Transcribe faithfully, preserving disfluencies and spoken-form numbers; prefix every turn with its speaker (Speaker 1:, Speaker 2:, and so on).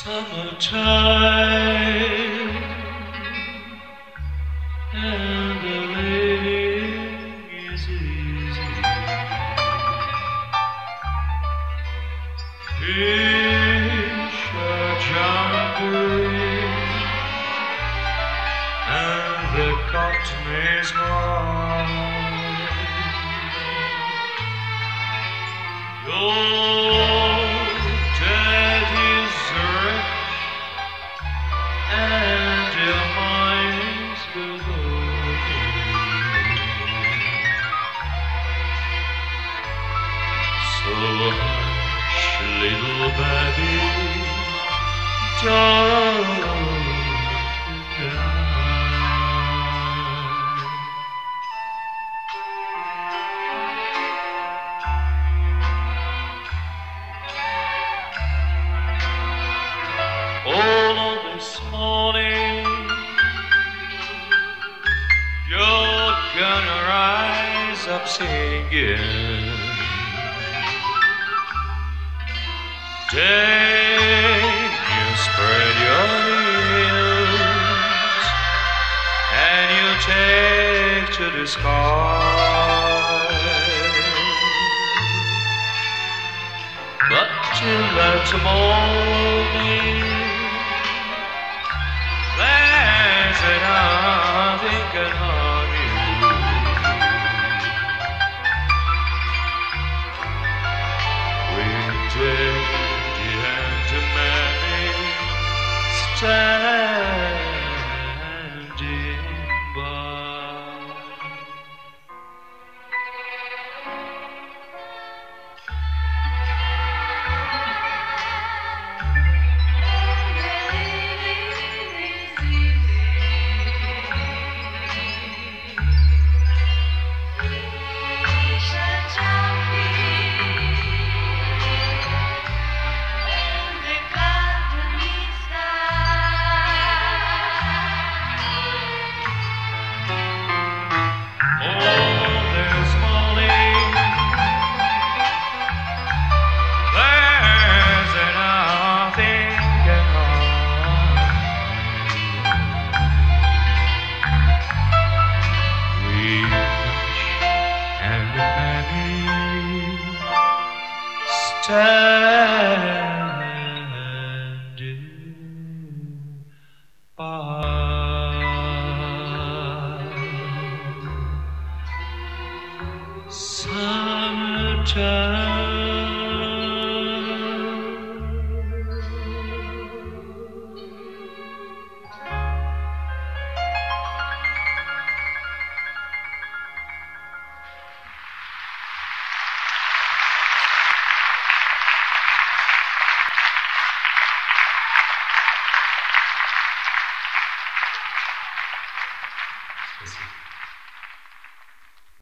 Speaker 1: Summertime and the living is easy. Fish are jumping and the cotton is mine. Your daddy's rich and your mind's golden. So hush, little baby, don't cry. All this morning you're gonna rise up singing. Then you spread your wings and you take to the sky. But till that morning, there's nothing can harm you. With Daddy and Mammy standing by. Standing by. Summertime